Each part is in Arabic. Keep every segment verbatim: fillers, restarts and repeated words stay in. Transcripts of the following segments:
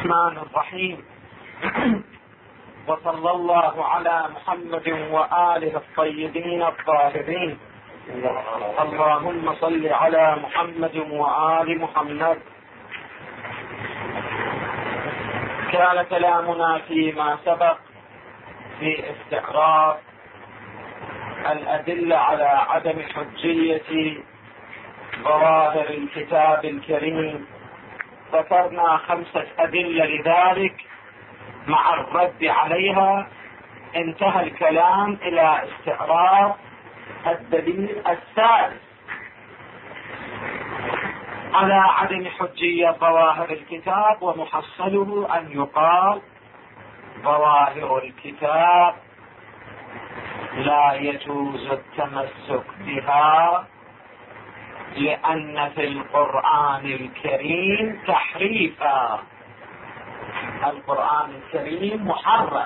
الرحمن الرحيم. وصلى الله على محمد وآله الطيبين الطاهرين. اللهم صل على محمد وآل محمد. كان كلامنا فيما سبق في استعراض الأدلة على عدم حجية ظواهر الكتاب الكريم. ذكرنا خمسة أدلة لذلك مع الرد عليها. انتهى الكلام إلى استعراض الدليل الثالث على عدم حجية ظواهر الكتاب، ومحصله أن يقال ظواهر الكتاب لا يجوز التمسك بها لأن في القرآن الكريم تحريفا. القرآن الكريم محرف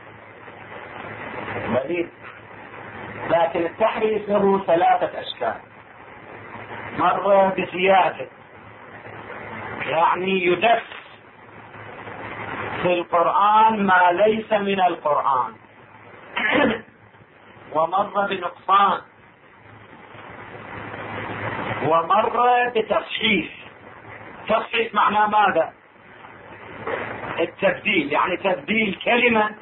بليد، لكن التحريف له ثلاثة أشكال. مرة بزيادة، يعني يدس في القرآن ما ليس من القرآن، ومرة بنقصان، ومرة بتصحيف. تصحيف معناه ماذا؟ التبديل، يعني تبديل كلمة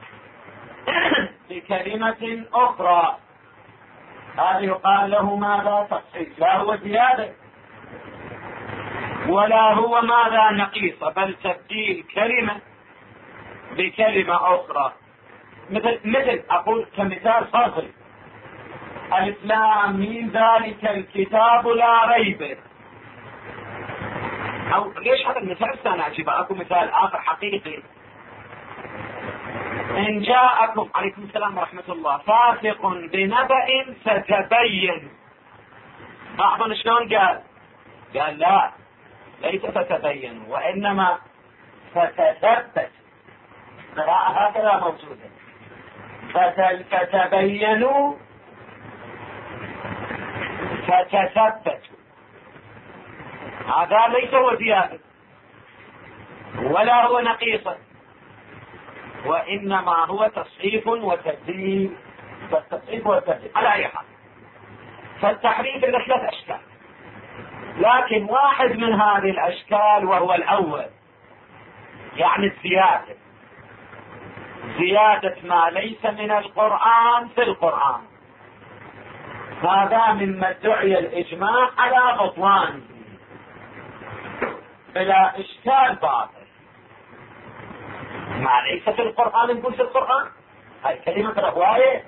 بكلمة أخرى، هذا يقال له ماذا؟ تصحيف. لا هو زيادة ولا هو ماذا؟ نقيصة، بل تبديل كلمة بكلمة أخرى. مثل مثل أقول كمثال فصل: الإسلام من ذلك الكتاب لا ريب. أو ليش هذا المثال أنا أجيب أكو مثال آخر حقيقي: إن جاءكم، عليكم السلام ورحمة الله، فاسق بنبأ فتبين. بعضهم شلون قال؟ قال لا، ليس فتبين، وإنما فتثبت. قراءة هكذا موجودة: فتبينوا فتثبتوا. هذا ليس هو زيادة ولا هو نقيصة، وإنما هو تصحيف وتبديل. فالتصحيف والتبديل على أي حال. فالتحريف له ثلاث أشكال، لكن واحد من هذه الأشكال وهو الأول، يعني الزيادة. زيادة ما ليس من القرآن في القرآن، هذا مما ادعي الإجماع على بطلانه بلا إشكال باطل. ما ليس في القرآن نقول في القرآن، هاي كلمة رواية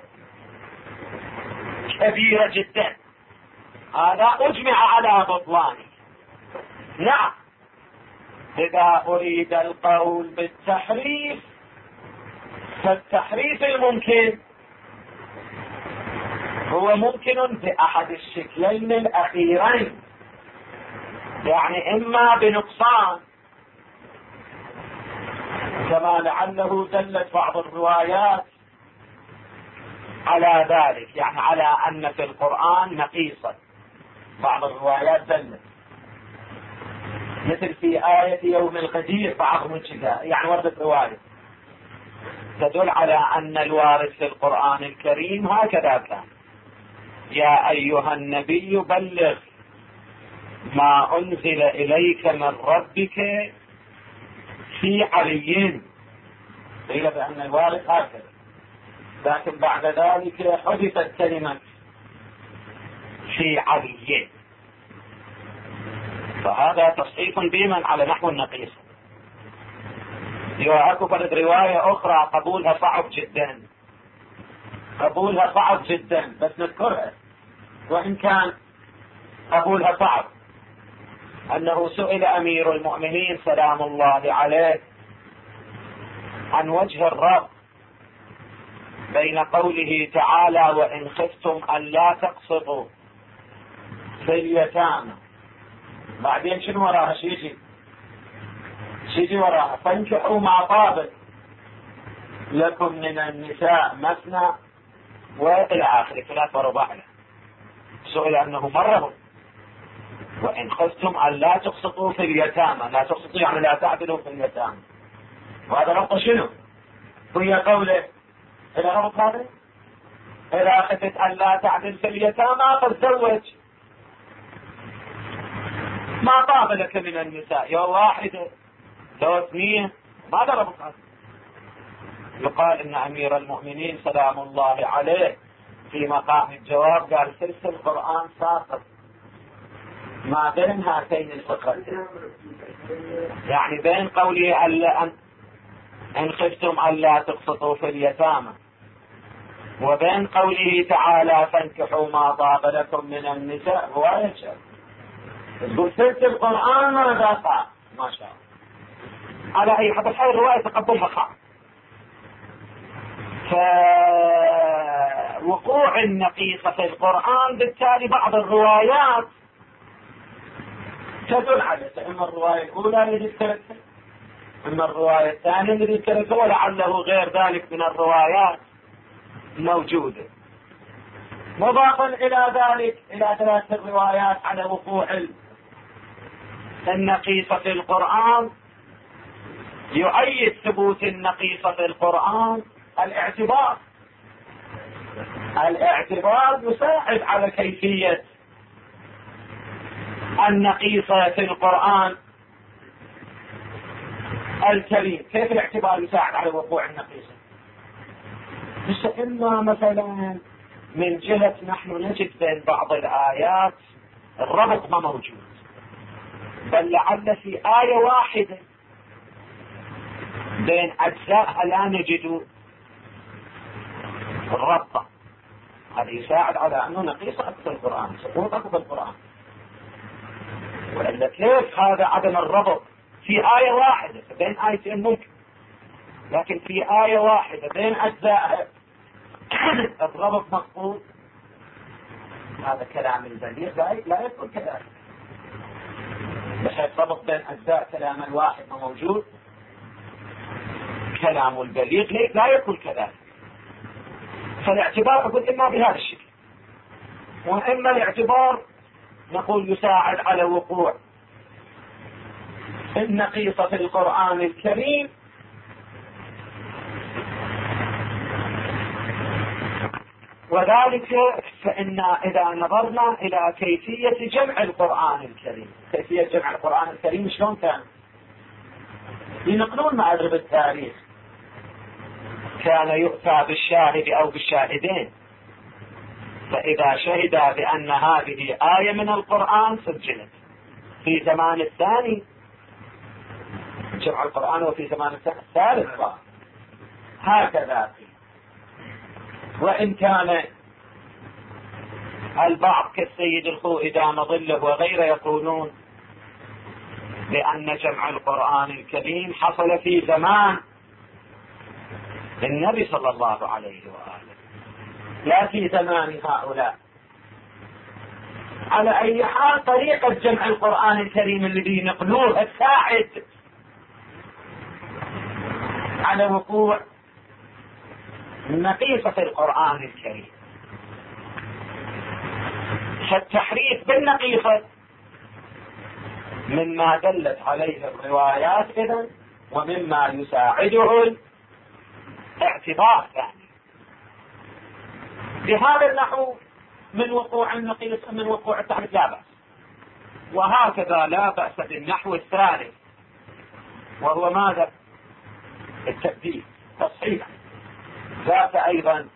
كبيرة جدا، هذا أجمع على بطلانه. نعم، إذا أريد القول بالتحريف فالتحريف الممكن هو ممكن بأحد الشكلين الأخيرين، يعني إما بنقصان كما لعله دلت بعض الروايات على ذلك، يعني على أن في القرآن نقيصة. بعض الروايات دلت، مثل في آية يوم القدير، بعضهم كذا، يعني وردت رواية تدل على أن الوارد في القرآن الكريم هكذا كان: يا أيها النبي بلغ ما أنزل إليك من ربك في علي. قيل بأن الوارد هكذا، لكن بعد ذلك حذفت كلمة في علي، فهذا تصحيف بمن على نحو النقيص. اكو فرد رواية أخرى قبولها صعب جدا، قبولها صعب جدا، بس نذكرها وإن كان قبولها صعب. أنه سئل أمير المؤمنين سلام الله عليه عن وجه الربط بين قوله تعالى: وإن خفتم أن لا تقسطوا في اليتامى، بعدين شنو وراها؟ شيجي شيجي وراها: فانكحوا ما طاب لكم من النساء مثنى وإلى آخره، ثلاث ورباع. سئل أنه مرة: وإن خفتم أن لا تقسطوا في اليتامى، لا تقسطوا يعني لا تعدلوا في اليتامى، وهذا ربط شنو؟ وهي قوله إلى ربط هذا إذا خفت أن لا تعدل في اليتامى فاتزوج ما طاب لك من النساء يا واحدة لو اثنين. ماذا ربط هذا؟ يقال إن أمير المؤمنين سلام الله عليه في مقام الجواب قال سلسل القرآن ساقط ما بين هاتين الفقرتين، يعني بين قوله أن إن خفتم ألا تقسطوا في اليتامى وبين قوله تعالى فانكحوا ما طاب لكم من النساء. هو يشاء تقول سلسل القرآن ماذا قال؟ ما شاء الله. على أي حد هاي الرواية تقبلها خاص. فوقوع النقيصة في القرآن بالتالي بعض الروايات تدل على إما الرواية الأولى التي ذكرتها إما الرواية الثانية التي ذكرتها ولعله غير ذلك من الروايات موجودة. مضافا إلى ذلك إلى ثلاث الروايات على وقوع النقيصة في القرآن يؤيد ثبوت النقيصة في القرآن الاعتبار. الاعتبار يساعد على كيفية النقيصة في القرآن الكريم. كيف الاعتبار يساعد على وقوع النقيصة؟ مش إما مثلا من جهة نحن نجد بين بعض الآيات الربط ما موجود، بل لعل في آية واحدة بين أجزائها لا نجد الربط. هذا يساعد على أنه نقيصة في القرآن، سقوط في القرآن. وإلا كيف هذا عدم الربط في آية واحدة بين آيتين ممكن، لكن في آية واحدة بين أجزائها الربط مفقود؟ هذا كلام البليغ لا يكون كذلك، بحيث ربط بين أجزاء كلام الواحد موجود. كلام البليغ لا يكون كذلك. فالاعتبار أقول إما بهذا الشكل، وإما الاعتبار نقول يساعد على وقوع النقيصة في القرآن الكريم وذلك فإن إذا نظرنا إلى كيفية جمع القرآن الكريم، كيفية جمع القرآن الكريم شلون كان؟ ينقلون مأرب التاريخ كان يؤتى بالشاهد أو بالشاهدين، فإذا شهد بأن هذه آية من القرآن سجلت في زمان الثاني جمع القرآن وفي زمان الثالث هكذا. وإن كان البعض كالسيد الخوئي دام ظله وغيره يقولون بأن جمع القرآن الكريم حصل في زمان النبي صلى الله عليه وآله لا في زمان هؤلاء. على أي حال طريقة جمع القرآن الكريم الذي نقلوه تساعد على وقوع النقيصة في القرآن الكريم. فالتحريف بالنقيصة مما دلت عليه الروايات إذن ومما يساعده الاعتبار ثاني. بهذا النحو من وقوع النقيصة من وقوع التحريف لا بأس. وهكذا لا بأس بالنحو الثالث وهو ماذا؟ التبديل تصحيح، ذات أيضا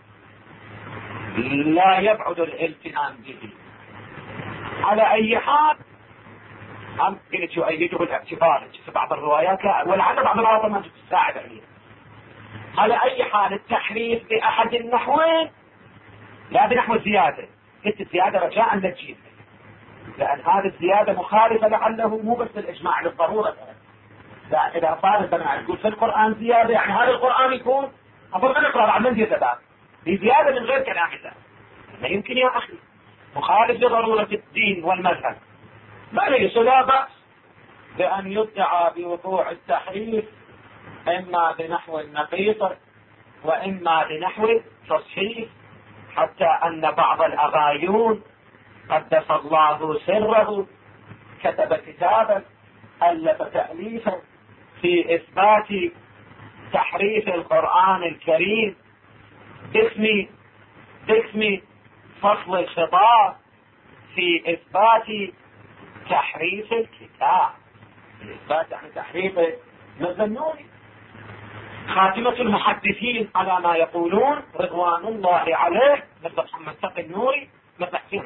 لا يبعد الالتزام به. على أي حال أمكن يؤيده الاعتبار في بعض الروايات لا، ولعل بعض الروايات ما تساعد عليه. على أي حال التحريف بأحد النحوين لا بنحو الزيادة، قلت الزيادة رجاء نجيب، لأن هذه الزيادة مخالفة لعله مو بس الإجماع للضرورة. لا إذا صار البناء يقول في القرآن زيادة يعني هذا القرآن يكون أفضل نقرأ عن من زيادة دي زيادة من غير كلام الله. ما يمكن يا أخي مخالف لضرورة الدين والمذهب. ما ليس لا بأس بأن يدعى بوقوع التحريف إما بنحو النقيصة وإما بنحو التصحيح، حتى أن بعض الأغايون قدس الله سره كتب كتابا ألف تأليفا في إثبات تحريف القرآن الكريم باسم باسم فصل الخطاب في إثبات تحريف الكتاب، إثبات يعني تحريف مثل النوري. خاتمة المحدثين على ما يقولون رضوان الله عليه مثل محمد تقي النوري، مثل حسين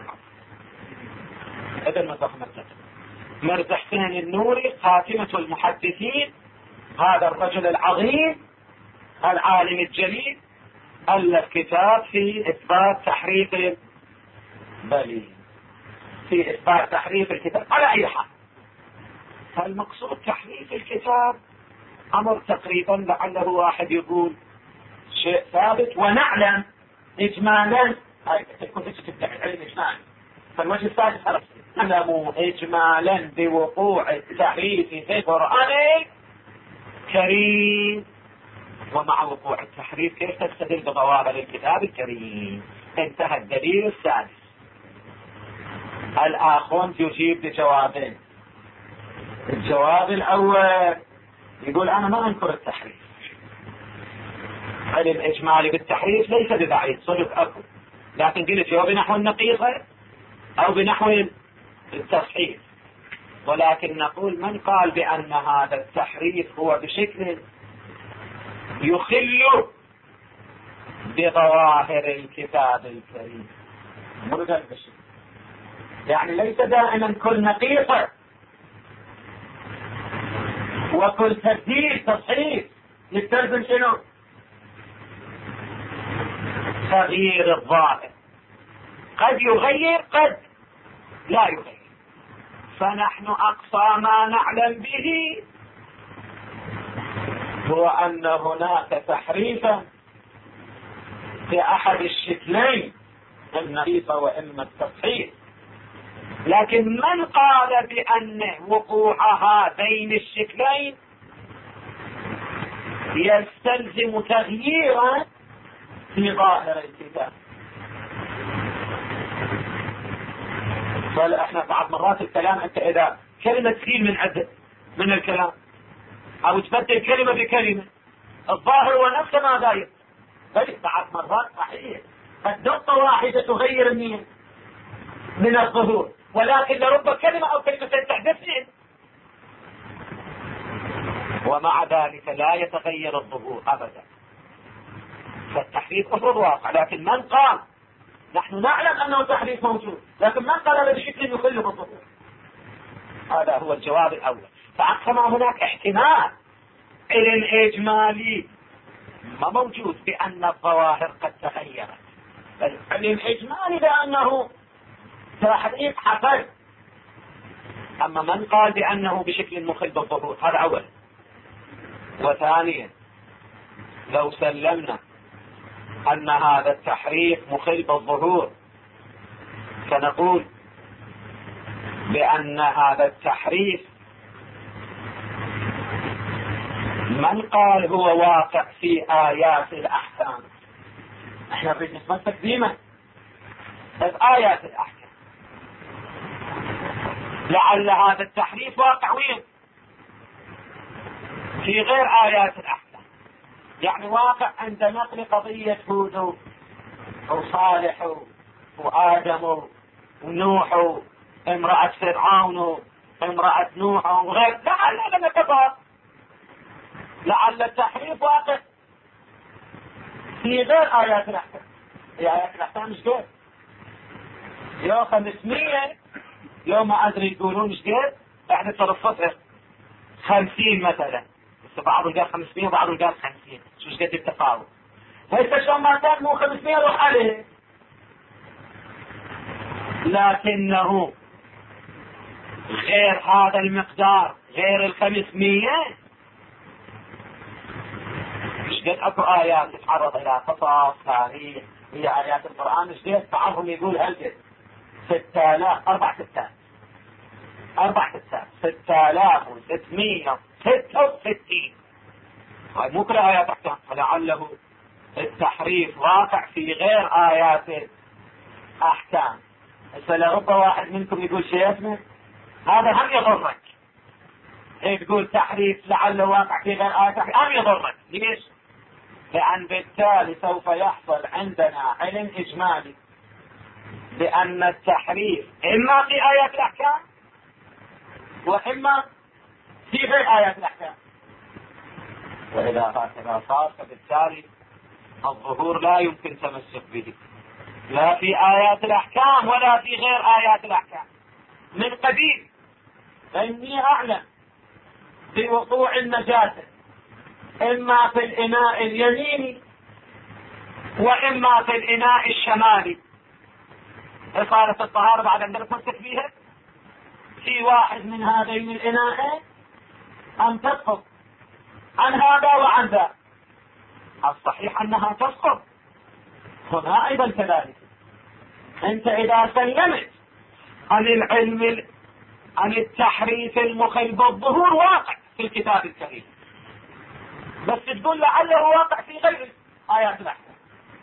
ابن مثل محمد تقي مرزا حسين النوري. خاتمة المحدثين هذا الرجل العظيم العالم الجليل ألف كتاب في إثبات تحريف بلي في إثبات تحريف الكتاب على أي حال. فالمقصود تحريف الكتاب أمر تقريبا لعله واحد يقول شيء ثابت، ونعلم إجمالا هاي تكون تفتح العلم إجمالا. فالوجه الثالث نعلم إجمالا بوقوع التحريف في القرآن الكريم. ومع وقوع التحريف كيف تستدل بضوابط الكتاب الكريم؟ انتهى الدليل السادس. الآخون يجيب بجوابين. الجواب الأول يقول أنا ما أنكر التحريف، علم إجمالي بالتحريف ليس ببعيد صدق أكو، لكن قلت يو بنحو النقيصة أو بنحو التصحيح. ولكن نقول من قال بأن هذا التحريف هو بشكل يخل بظواهر الكتاب الكريم، مرغل بشكل يعني ليس دائما كل نقيصة وكل تبديل تصحيح يستلزم شنو؟ تغيير الظاهر. قد يغير قد لا يغير. فنحن أقصى ما نعلم به هو أن هناك تحريفا في أحد الشكلين، النقيصة وإما التصحيح. لكن من قال بأن وقوع هذين الشكلين يستلزم تغييرا في ظاهر الكتاب؟ فاحنا بعض مرات الكلام انت اذا كلمة تخيل من عدد من الكلام او تبدل كلمة بكلمة الظاهر هو نفسه ما غاير. بعض مرات صحيح النقطة واحدة تغير النية من الظهور، ولكن لرب كلمة او كلمتين تحدثين، ومع ذلك لا يتغير الظهور ابدا. فالتحريف افرض واقع، لكن من قال نحن نعلم انه تحريف موجود، لكن من قال هذا بشكل يخل بالظهور؟ هذا هو الجواب الاول. فكما هناك احتمال علم اجمالي ما موجود بان الظواهر قد تغيرت، بل علم اجمالي بانه تحريف حصل. اما من قال بانه بشكل مخل بالظهور هذا اول. وثانيا لو سلمنا أن هذا التحريف مخل بالظهور فنقول بأن هذا التحريف من قال هو واقع في آيات الأحكام. احنا نريد نتمسك بما في آيات الأحكام. لعل هذا التحريف واقع وين؟ في غير آيات الأحكام، يعني واقع عند نقل قضية هود وصالح وآدم ونوح وامرأة فرعون وامرأة نوح وغير. لعل لم يتفق، لعل التحريف واقع في غير آيات الأحكام. آيات الأحكام مش قد يوم خمسمية يوم ما أدري يقولون مش قد احنا تصرفت خمسين مثلا، بعض قال خمسمية وبعض قال خمسين، شو مش قد التفاوت. هسه شلون ما كان مو خمسمية روح عليه، لكنه غير هذا المقدار، غير الخمسمية. مش قد اكو آيات تتعرض الى قصص تاريخ هي آيات القرآن، مش قد بعضهم يقول هل ستة آلاف أربع ستات أربع ستات ستة آلاف وستمية ستة وستين. هاي مو كل آيات أحكام، فلعله التحريف واقع في غير آيات أحكام. فلرب واحد منكم يقول شيء اسمه هذا هم يغرك، تقول تحريف لعله واقع في غير آية تحريف أم يضرك. ليش؟ لأن بالتالي سوف يحصل عندنا علم إجمالي بأن التحريف إما في آيات الأحكام وإما في غير آيات الأحكام. وإذا هكذا صار فبالتالي الظهور لا يمكن تمسك به لا في آيات الأحكام ولا في غير آيات الأحكام من قديم. فإني أعلم بوقوع النجاسة إما في الإناء اليميني وإما في الإناء الشمالي. إصالة الطهارة بعد أن نتمسك بها في واحد من هذين الإناءين أن تسقط عن هذا وعن ذا. الصحيح أنها تسقط هنا أيضا كذلك. أنت إذا سلمت عن العلم عن التحريف المخل بالظهور واقع في الكتاب الكريم، بس تقول لعله واقع في غير آيات الأحكام،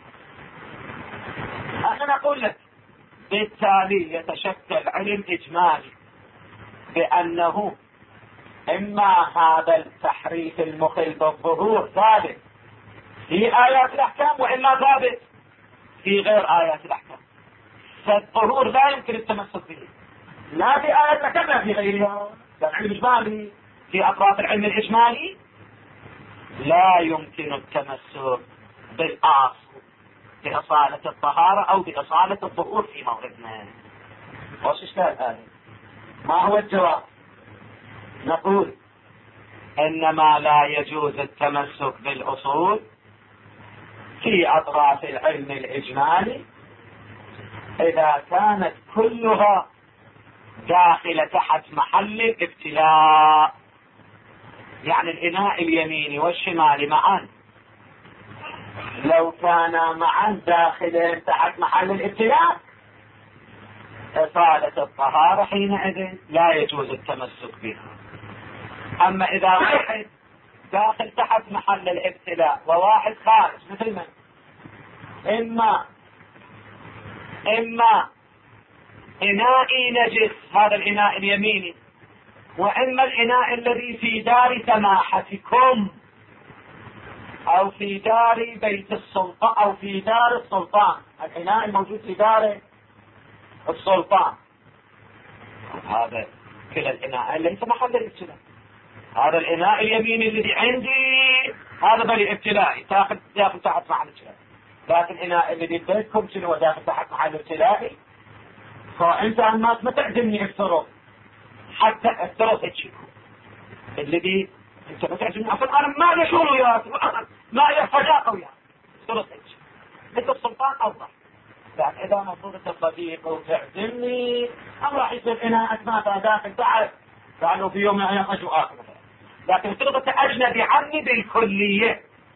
أنا نقول لك بالتالي يتشكل علم إجمالي بأنه إما هذا التحريف المخل بالظهور ثابت في آيات الأحكام وإما ثابت في غير آيات الأحكام. فالظهور لا يمكن التمسك به لا في آيات الأحكام لا في غيرها. العلم الإجمالي في أطراف العلم الإجمالي لا يمكن التمسك بالأصل بأصالة الطهارة أو بأصالة الظهور في موردنا. وش إشكال هذا؟ ما هو الجواب؟ نقول إنما لا يجوز التمسك بالأصول في أطراف العلم الإجمالي إذا كانت كلها داخلة تحت محل الابتلاء. يعني الإناء اليميني والشمالي معا لو كانا معا داخلين تحت محل الابتلاء إصالة الطهارة حينئذ لا يجوز التمسك بها. أما إذا واحد داخل تحت محل الابتلاء وواحد خارج مثل من إما إما إنائي نجس هذا الإناء اليميني وإما الإناء الذي في دار سماحتكم أو في دار بيت السلطان أو في دار السلطان، الإناء الموجود في دار السلطان هذا كلا الإناء ليس محل الابتلاء. هذا الإناء اليميني الذي عندي هذا بلي ابتلائي داخل داخل تحت محل الابتلاء، لكن الإناء الذي بيتكم شنو داخل تحت محل الابتلاء. فأنت ما ما تعزمني افترض حتى افترض اتشيكو الذي انت ما تعزمني اصلا انا ما لي شغل وياك ما لي فجاقه وياك افترض اتشيكو مثل السلطان اوضح. لكن اذا مفروض انت صديق وتعزمني او راح يصير اناءك ما داخل تحت قالوا في يوم من الايام اجوا اخر مثلا، لكن افترض انت اجنبي عني بالكليه.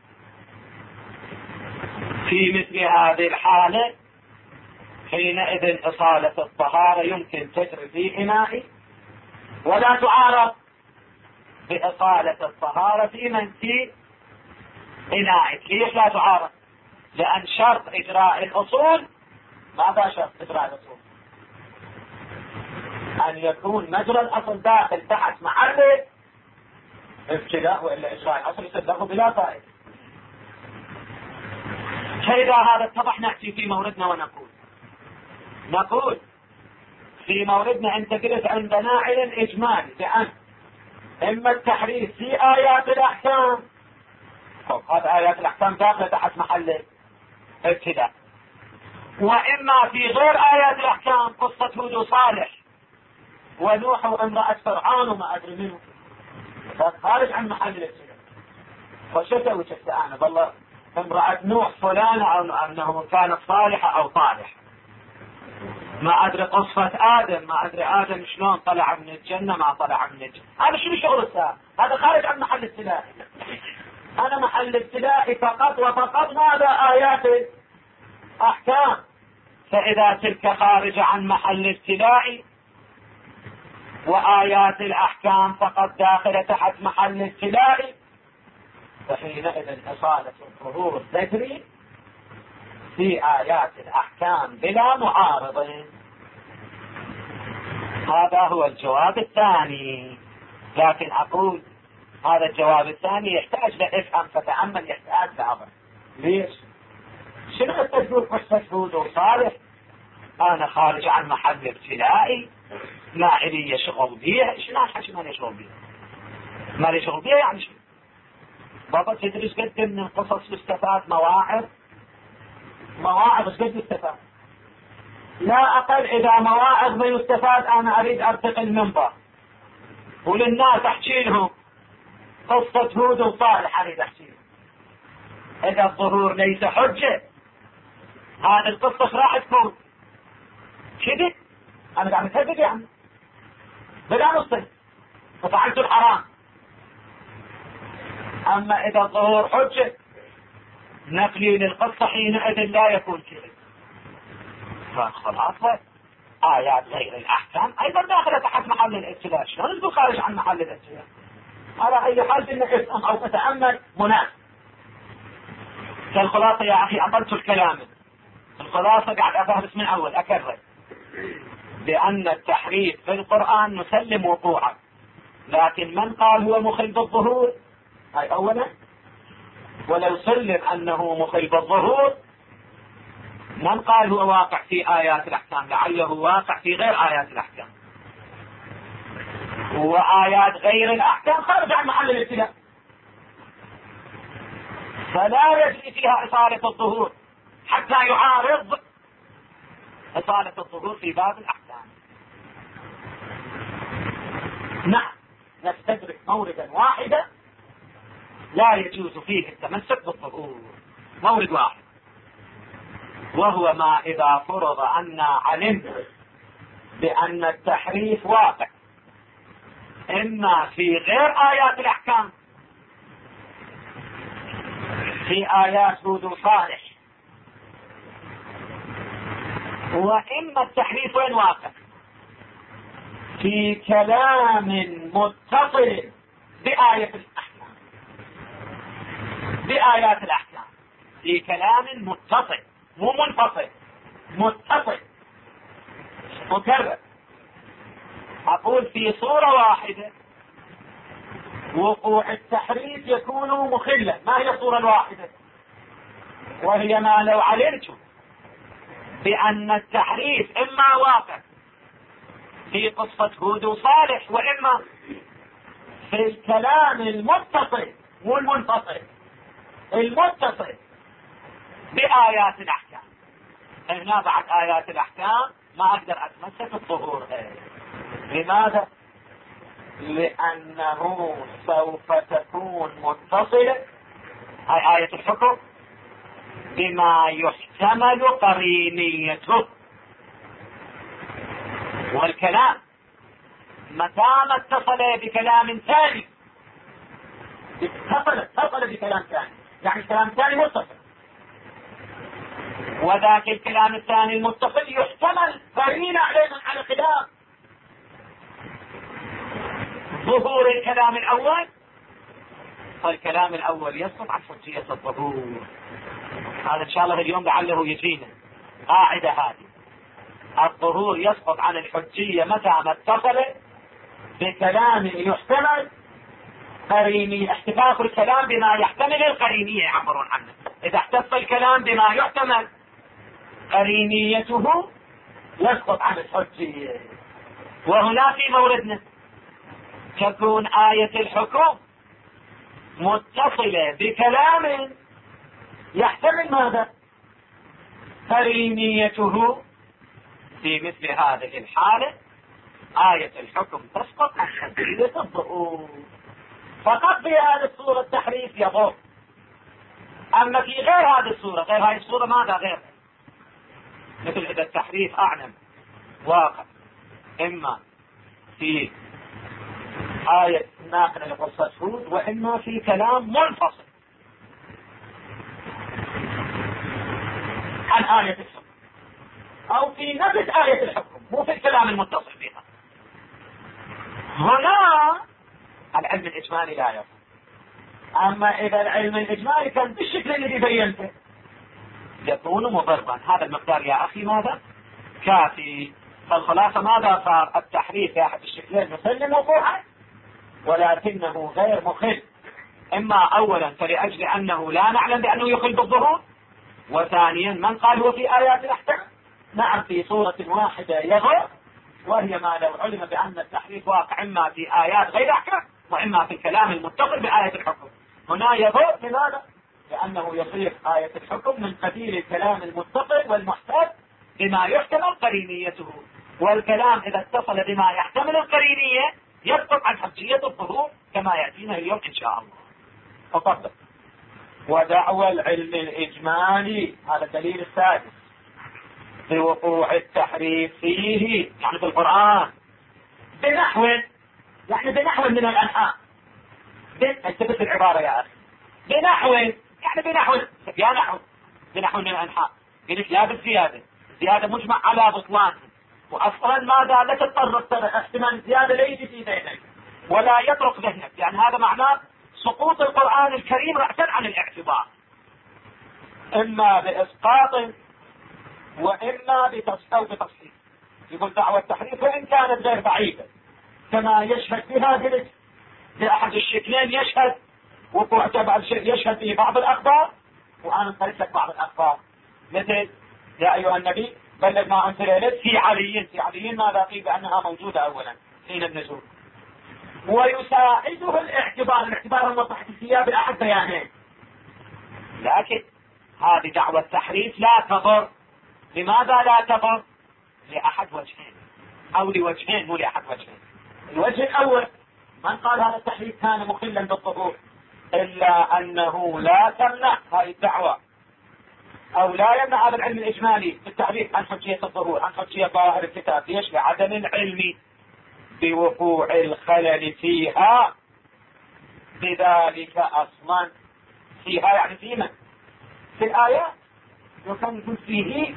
في مثل هذه الحاله حينئذ إصالة الطهارة يمكن تجري في إنائي ولا تعارض بإصالة الطهارة في من في إنائك. ليش لا تعارض؟ لأن شرط إجراء الأصول ماذا شرط إجراء الأصول؟ أن يكون مجرى الأصل داخل تحت محله ابتداء، وإلا إجراء الأصل يصدقه بلا فائدة. فإذا هذا اتضح نأتي في موردنا ونقول نقول في موردنا أنت قلت عندنا علم إجمالي بأن إما التحريف في آيات الأحكام، هذه آيات الأحكام داخلة تحت محل ابتداء، وإما في غير آيات الأحكام قصة هود وصالح ونوح وامرأة فرعون وما أدري منه خارج عن محل الابتداء. وشفت وشفت أنا والله امرأة نوح فلانة أو أنه كانت صالحة أو طالح، ما أدري قصة آدم ما أدري آدم شلون طلع من الجنة ما طلع من الجنة، هذا شنو شغل الساعة؟ هذا خارج عن محل ابتدائي. أنا محل ابتدائي فقط وفقط ماذا آيات أحكام. فإذا تلك خارج عن محل ابتدائي وآيات الأحكام فقط داخلة تحت محل ابتدائي فحينئذ إصالة الظهور تجري في آيات الأحكام بلا معارضة. هذا هو الجواب الثاني. لكن أقول هذا الجواب الثاني يحتاج لإفهم فتأمل، يحتاج لأمر. ليش؟ شنو التجربة مستشهود وصالح؟ أنا خارج عن محل ابتلائي، ما علي شغل بيه. شنو حكي ما لي شغل بيه؟ ما لي شغل بيه يعني شنو؟ بابا تدرس قد من القصص يستفاد مواعظ، مواعظ قد يستفاد؟ لا أقل إذا مواعظ ما يستفاد أنا أريد أرتقي المنبر وللناس أحكي لهم قصة هود وصالح، أريد أحكي لهم. إذا الظهور ليس حجة هذه القصة راح تكون كذب، أنا قاعد أكذب يعني بلا نص ففعلت الحرام. أما إذا الظهور حجة نقلي للقصة حينئذ لا يكون كذب. فخلاص آيات غير الأحكام أيضا داخلة تحت محل الابتلاء. شلون نقول خارج عن محل الابتلاء؟ على أي حال إنك افهم أو تتأمل مناسب. فالخلاصة يا أخي أطلت الكلام، الخلاصة قاعد أفهمس من أول أكرر بأن التحريف في القرآن نسلم وقوعه، لكن من قال هو مخل بالظهور هاي أولا، ولو سلم أنه مخل بالظهور من قال هو واقع في آيات الأحكام، لعله واقع في غير آيات الأحكام، وآيات غير الأحكام خارج عن محل الابتلاء، فلا يجري فيها إصالة الظهور حتى يعارض إصالة الظهور في باب الأحكام. نعم نستدرك موردا واحدا لا يجوز فيه التمسك بالظهور، مورد واحد، وهو ما إذا فرض أن علمنا بأن التحريف واقع إما في غير آيات الأحكام، في آيات هود وصالح، وإما التحريف وين واقع؟ في كلام متصل بآية الأحكام، بآيات الأحكام، في كلام متصل مو منفصل، متصل مكرر. أقول في صورة واحدة وقوع التحريف يكون مخلا. ما هي الصورة الواحدة؟ وهي ما لو علمت بأن التحريف إما واقع في قصة هود وصالح وإما في الكلام المتصل مو المنفصل، المتصل بآيات الأحكام. هنا بعد آيات الأحكام ما أقدر أتمسك الظهور. لماذا؟ لأنه سوف تكون متصلة هاي آية الحكم بما يحتمل قرينيته، والكلام متى ما اتصل بكلام ثاني، اتصل اتصل بكلام ثاني يعني كلام ثاني متصل، وذاك الكلام الثاني المتصل يحتمل قرينة علينا على خلاف ظهور الكلام الأول، فالكلام الأول يسقط عن حجية الظهور. هذا إن شاء الله اليوم لعله يجينا قاعدة هذه. الظهور يسقط عن الحجية متى ما اتصل بكلام يحتمل قرينية، احتفاظ الكلام بما يحتمل القرينية يعبرون عنه. إذا احتف الكلام بما يحتمل قرينيته يسقط عن الحجية. وهنا في موردنا تكون آية الحكم متصلة بكلام يحتمل ماذا؟ قرينيته. في مثل هذه الحالة آية الحكم تسقط عن حجية الظهور. فقط في هذه الصورة التحريف يضر. أما في غير هذه الصورة، غير هذه الصورة ماذا غير؟ مثل إذا التحريف أعلم واقع إما في آية ناقلة لقصة هود وإما في كلام منفصل عن آية الحكم، أو في نفس آية الحكم مو في الكلام المتصل بها. هنا العلم الإجمالي لا يصح. أما إذا العلم الإجمالي كان بالشكل الذي بينته يكون مضربا. هذا المقدار يا أخي ماذا؟ كافي. فالخلاصة ماذا صار؟ التحريف في أحد الشكلين نسلم وقوعه، ولكنه غير مخل، إما أولا فلأجل أنه لا نعلم بأنه يخل بالظهور، وثانيا من قال هو في آيات الأحكام. نعم في صورة واحدة يظهر، وهي ما لو علم بأن التحريف واقع إما في آيات غير أحكام وإما في الكلام المتصل بآية الحكم. هنا يظهر لماذا؟ لأنه يصير آية الحكم من قبيل الكلام المتصل والمحتاج بما يحتمل قرينيته، والكلام إذا اتصل بما يحتمل القرينية يسقط عن حجية الظهور كما يأتينا اليوم إن شاء الله. فقط ودعوى العلم الإجمالي، هذا الدليل السادس، بوقوع التحريف فيه يعني في القرآن بنحو، يعني بنحو من الأنحاء. انتبه العبارة يا أخي، بنحو يعني بنحو يا نحو بنحو من الأنحاء، قلت لا بالزيادة، زيادة مجمع على بطلان، وأصلا ما دالت تطرق احتمال زيادة لا يجي في ذهنك ولا يطرق ذهنك، يعني هذا معناه سقوط القرآن الكريم رأسا عن الاعتبار، إما بإسقاط وإما أو بتصحيح. يقول دعوة التحريف وإن كانت غير بعيدة كما يشهد بها ذلك لأحد الشكلين، يشهد وقوع تبع الشيء، يشهد به بعض الأخبار، وأنا انقلت لك بعض الأخبار مثل يا أيها النبي بلغ ما أنزل إليك في علي، في علي ماذا قيل بأنها موجودة أولا حين النزول، ويساعده الاعتبار، الاعتبار الموضح في الثياب الأحد بيانين. لكن هذه دعوة التحريف لا تضر. لماذا لا تضر؟ لأحد وجهين أو لوجهين، مو لأحد وجهين. الوجه الأول من قال هذا التحريف كان مخلا بالظهور، إلا أنه لا تمنع هذه الدعوة أو لا يمنع هذا العلم الإجمالي بالتعريف عن حجية الظهور، عن حجية ظاهر الكتاب. ليش؟ لعدم العلم بوقوع الخلل فيها بذلك أصلا. فيها يعني في من؟ في الآيات. وكان يقول فيه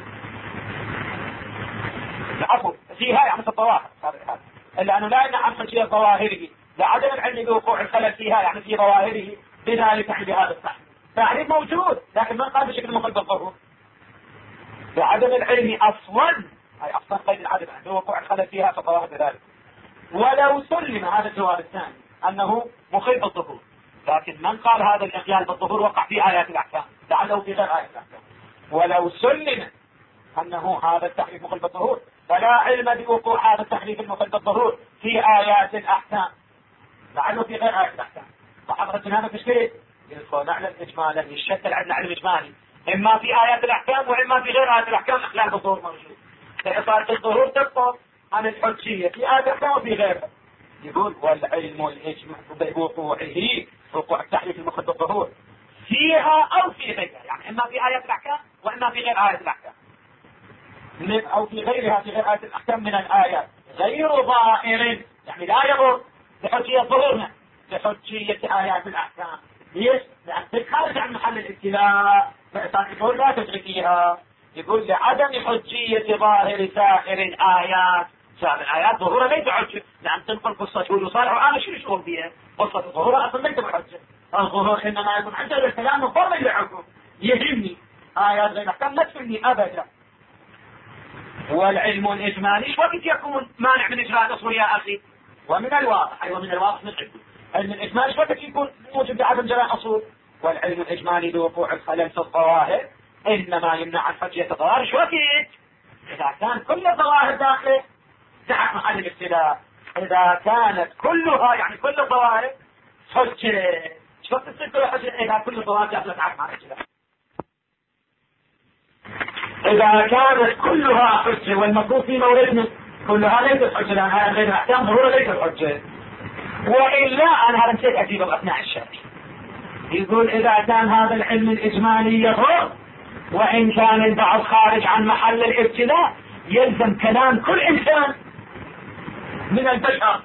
عفوا فيها يعني في الظواهر، إلا أنه لا يمنع عن حجية ظواهره لعدم العلم بوقوع الخلل فيها يعني في ظواهره بذلك عند هذا التحريف. تعريف موجود لكن من قال بشكل مخل بالظهور بعدم العلم أصلا، أي أصلا قيد العدم بوقوع الخلل فيها في ظواهر ذلك. ولو سلم، هذا الجواب الثاني، أنه مخل بالظهور، لكن من قال هذا الإخلال بالظهور وقع في آيات الأحكام لعله في غير آيات الأحكام. ولو سلم أنه هذا التحريف مخل بالظهور فلا علم بوقوع هذا التحريف المخل بالظهور في آيات الأحكام لعله في غير آيات الأحكام. فحضرت هذا تشكيل يقول نعلم إجمالا يشكل عندنا علم إجمالي إما في آيات الأحكام وإما في غير آيات الأحكام إخلال بالظهور موجود. فإصارة الظهور تبطل عن الحجية في آيات الأحكام وفي غيرها. يقول والعلم الإجمال بوقوعه وقوع التحريف المخل بالظهور فيها أو في غيرها، يعني إما في آيات الأحكام وإما في غير آيات الأحكام، أو في غيرها في غير آيات الأحكام من الآيات غير ظاهر، يعني لا يضر بحجية ظهورنا بحجية آيات الأحكام. ليش؟ لأن تخارج عن محل الابتلاء فإصارة لا تدري فيها. يقول لعدم حجية ظاهر سائر الآيات، سائر الآيات ظهورها ليس حجة، لأن تنقل قصة هود وصالح وأنا شو شغل بها؟ قصة ظهورها أصلا ليس بحجة. الظهور إنما يكون حجة للكلام مضطر للحكم، يهمني آيات غير أحكام ما تفهمني أبدا. والعلم الإجمالي ايش وقت يكون مانع من إجراء الأصول يا أخي؟ ومن الواضح، أيوة من الواضح نقل علم الإجمالي ايش وقت يكون موجود بعدم جراء الأصول. والعلم الإجمالي بوقوع الخلل في الظواهر إنما يمنع عن حجية الظواهر ايش وقت؟ إذا كان كل الظواهر داخله تحت محل الابتلاء. إذا كانت كلها يعني كل الظواهر حجة ايش وقت تصير كل حجة؟ إذا كل الظواهر داخله تحت محل الابتلاء. إذا كانت كلها حجة والمفروض في موردنا كلها ليست حجة لأن هذا غير أحكام ظهورها ليست حجة. وإلا أنا هذا نسيت أجيبه أثناء الشرح. يقول إذا كان هذا العلم الإجمالي يضر وإن كان البعض خارج عن محل الابتلاء يلزم كلام كل إنسان من البشر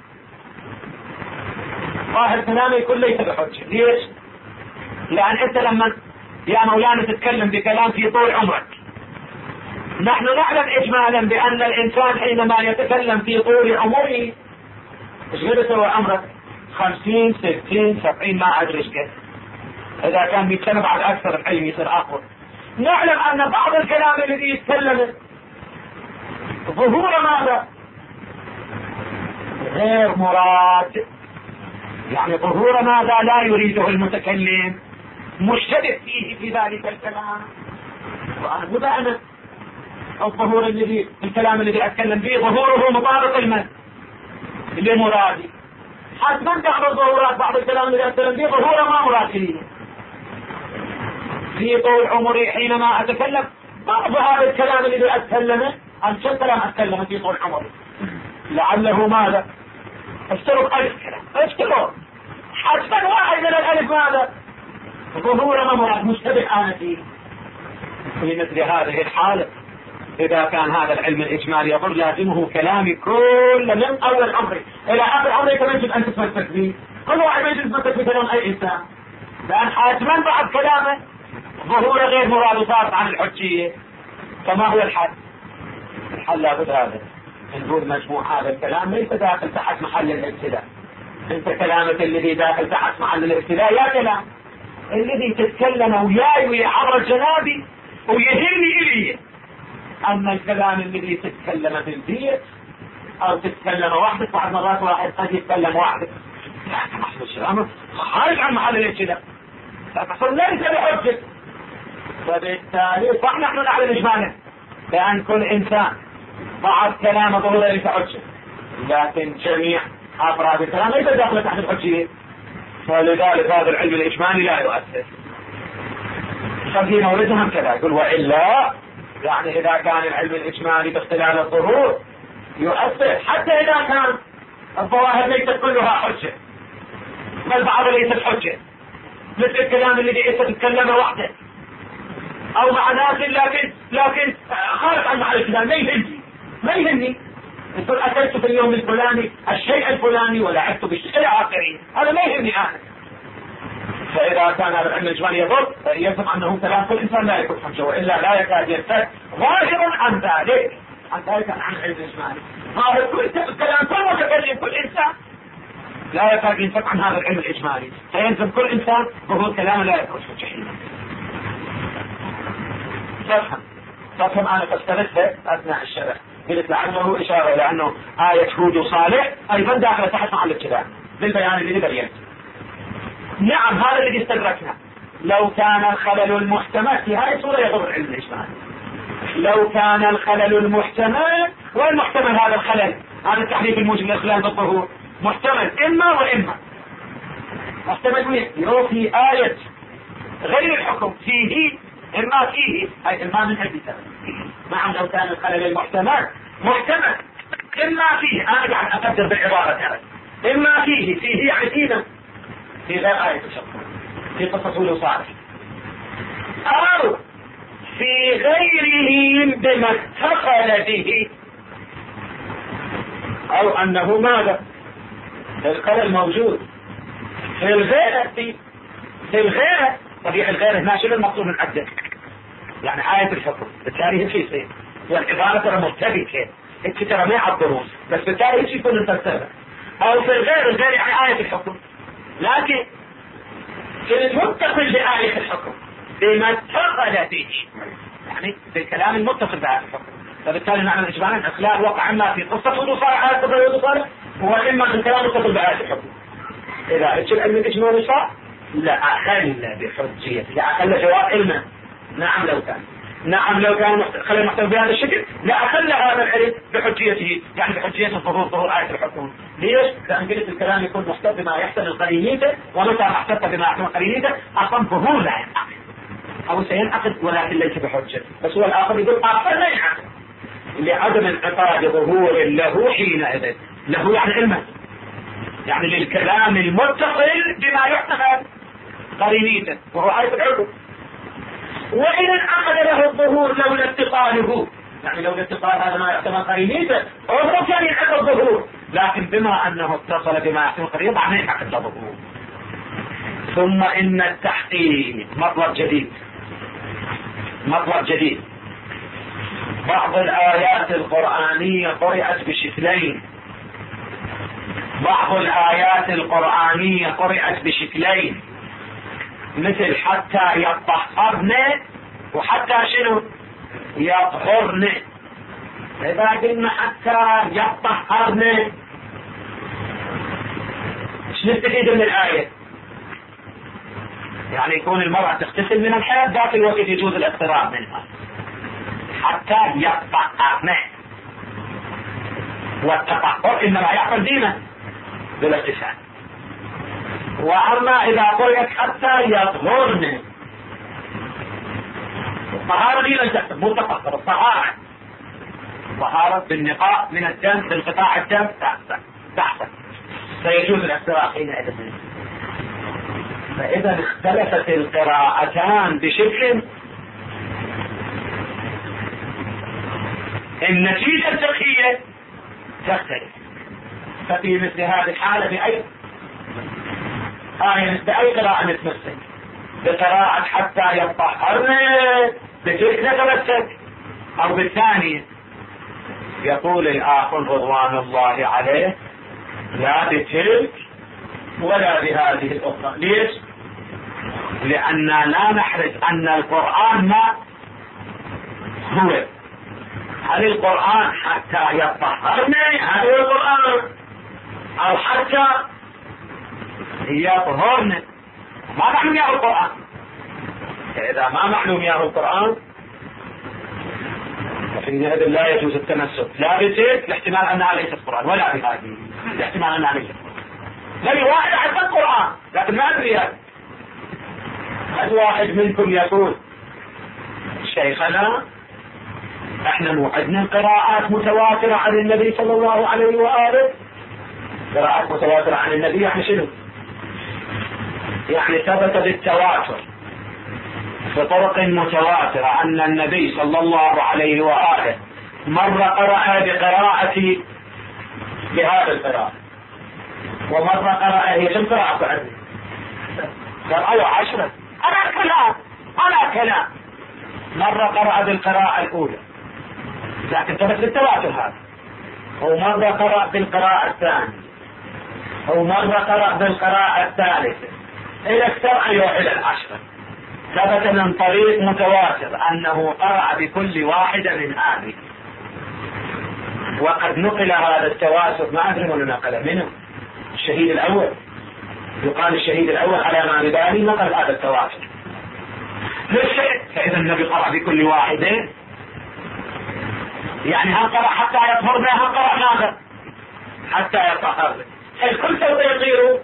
ظاهر كلامه يكون ليس بحجة. ليش؟ لأن أنت لما يا مولانا تتكلم بكلام في طول عمرك، نحن نعلم إجمالا بأن الإنسان حينما يتكلم في طول عمره ايش غير يسوي عمره خمسين ستين سبعين ما أدري ايش كيف، إذا كان مئة سنة بعد أكثر العلم يصير أقوى. نعلم أن بعض الكلام الذي يتكلم ظهور ماذا؟ غير مراد يعني ظهور ماذا لا يريده المتكلم مشتبه فيه في ذلك الكلام. وأنا مبانة الظهور الذي الكلام الذي أتكلم فيه ظهوره مطابق لمن؟ لمرادي. حتما بعض الظهورات بعض الكلام الذي أتكلم فيه ظهوره ما مرادي. في طول عمري حينما أتكلم بعض هذا الكلام الذي أتكلمه عن شو كلام أتكلمه في طول عمري لعله ماذا؟ اشترط ألف كلام اشترط حتما واحد من الألف ماذا؟ ظهور ما مراد مشتبه أنا فيه. في مثل هذه الحالة إذا كان هذا العلم الإجمالي يظهر لازمه كلامي كل من أول عمري إلى آخر عمري كما يجب أن تتمسك به. كل واحد يجب أن يتمسك بكلام أي إنسان لأن حتما بعد كلامه ظهور غير مراد وصارت عن الحجية. فما هو الحل؟ الحل لابد هذا نقول مجموع هذا الكلام ليس داخل تحت محل الابتلاء. انت كلامك الذي داخل تحت محل الابتلاء يا كلام الذي تتكلم وياي ويعرض جنابي ويهمني إلي. أما الكلام الذي تتكلم في البيت أو تتكلم وحدك بعض مرات واحد قد يتكلم وحدك لا تحصل الشيء خارج عن محل الابتلاء فتحصل ليس بحجة. فبالتالي صح نحن نعلم إجمالا لأن كل إنسان بعض كلامه ظهور ليس حجة لكن جميع أفراد الكلام ليس داخل تحت الحجية. فلذلك هذا العلم الإجمالي لا يؤثر. خلينا موردهم كذا يقول وإلا يعني إذا كان العلم الإجمالي باختلال الظهور يؤثر حتى إذا كان الظواهر ليست كلها حجة بل بعض ليست حجة مثل الكلام الذي إنت تتكلمه وحده أو مع ناس لكن لكن خارج عن محل الكلام ما يهمني ما يهمني يقول أكلت في اليوم الفلاني الشيء الفلاني ولعبت بالشيء الآخرين هذا ما يهمني أنا. فإذا كان هذا العلم الإجمالي يضر يلزم أنه كلام كل إنسان لا يكون حجة وإلا لا يكاد يرتد ظاهر عن ذلك عن ذلك عن العلم الإجمالي. ظاهر كل كلام كل متكلم كل إنسان لا يكاد ينفك عن هذا العلم الإجمالي فيلزم كل إنسان وهو كلام لا يكون حجة حينئذ. تفهم تفهم أنا فاستردت أثناء الشرح قلت لعله إشارة إلى أنه آية هود وصالح أيضا داخلة تحت محل الابتلاء بالبيان الذي بينت. نعم هذا الذي استدركنا لو كان الخلل المحتمل في هذه الصورة يضر العلم الإجمالي. لو كان الخلل المحتمل والمحتمل هذا الخلل هذا التحريف الموجب للخلال بالظهور محتمل إما وإما محتمل وين يرو في آية غير الحكم فيه إما فيه أي إما من أجل سبب. نعم لو كان الخلل المحتمل محتمل إما فيه أنا قاعد أقدر بالعبارة هذا إما فيه فيه يعني فيه في غير آية الشرط في قصة هود وصالح أو في غيره بما اتصل به أو أنه ماذا الخلل موجود في الغيرة في, في الغيرة طبيعي الغيرة ما شنو المقصود من عدل يعني آية الحكم بالتالي هي شيء صير والعبارة ترى مرتبكة انت ترى ما يعبرون بس بالتالي هي يكون الفلسفة أو في الغير الغير يعني آية الحكم لكن في المتصل بآية الحكم بما اتصل به يعني بالكلام المتصل بآية الحكم. فبالتالي نعلم إجمالا إخلال وقع إما في قصة هود وصالح آية هود وصالح وإما في الكلام المتصل بآية الحكم. إذا ايش العلم الإجمالي صار لا أخل بحجية لا أخل جواب علما. نعم لو كان نعم لو كان خلال محتوى بهذا الشكل لا أخل هذا العلم بحجيته يعني بحجية الظهور ظهور آية الحكم. ليش؟ لأن قلت الكلام يكون محتوى بما يحتمل قرينيته ومتى محتوى بما يحتمل قرينيته أصلا ظهور لا ينعقد أو سينعقد ولكن ليس بحجة. بس هو الآخر يقول آخر لا ينعقد لعدم انعقاد ظهور له حينئذ له يعني علما يعني للكلام المتصل بما يحتمل قرينيته وهو آية الحكم. وإن انعقد له الظهور لولا اتصاله يعني لولا اتصال هذا ما يحتمل قرينيته وهو كان ينعقد الظهور لكن بما أنه اتصل بما يحتمل قرينيته ما ينعقد الظهور. ثم إن التحقيق مطلب جديد مطلب جديد. بعض الآيات القرآنية قرأت بشكلين بعض الآيات القرآنية قرأت بشكلين مثل حتى يطهرن وحتى شنو يطهرن. إذا قلنا حتى يطهرن ايش نستفيد من الآية؟ يعني يكون المرأة تغتسل من الحيض ذات الوقت يجوز الاقتراب منها حتى يطهرن، والتطهر إنما يحصل دينا بالاغتسال. وأما إذا قلت حتى يطهرن، الطهارة دي لن تحصل، مو تطهر، الطهارة طهارة بالنقاء من الدم بانقطاع الدم تحصل تحصل فيجوز الاقتراب حينئذ. فإذا اختلفت القراءتان بشكل النتيجة الفقهية تختلف. ففي مثل هذه الحالة بأي آية بأي قراءة نتمسك؟ بقراءة حتى يطهرن بتلك نتمسك، أو بالثانية؟ يقول الآخر رضوان الله عليه لا بتلك ولا بهذه الأخرى. ليش؟ لأننا لا نحرص أن القرآن ما هو. هل القرآن حتى يطهرن هذا القرآن، أو حتى يطهرن؟ ما معلوم يا القرآن. إذا ما معلوم يا القرآن فحينئذ لا يجوز التمسك لا بتلك لاحتمال أنها ليست قرآن، ولا بهذه لاحتمال أنها ليست قرآن. لي واحد حتى القرآن لكن ما أدري هل واحد منكم يقول شيخنا احنا موعدنا القراءات متواترة عن النبي صلى الله عليه وآله. قراءات متواترة عن النبي يعني شنو؟ يعني ثبت بالتواتر بطرق متواترة أن النبي صلى الله عليه وآله مرة قرأ بقراءة بهذا القراءة، ومرة قرأ هي كم قراءة بعد؟ قرأوا عشرة على كلام على كلام. مرة قرأ بالقراءة الأولى لكن ثبت بالتواتر هذا، ومرة قرأ بالقراءة الثانية، ومرة قرأ بالقراءة الثالثة إلى السبعة وإلى العشرة. ثبت من طريق متواتر أنه قرأ بكل واحدة من هذه. وقد نقل هذا التواتر، ما أدري من نقل منه، الشهيد الأول، يقال الشهيد الأول على ما ببالي نقل هذا التواتر. فإذا النبي قرأ بكل واحدة، يعني ها قرأ حتى يطهرنا، ها قرأ ماذا؟ حتى يطهرنا. الكل سوف يصير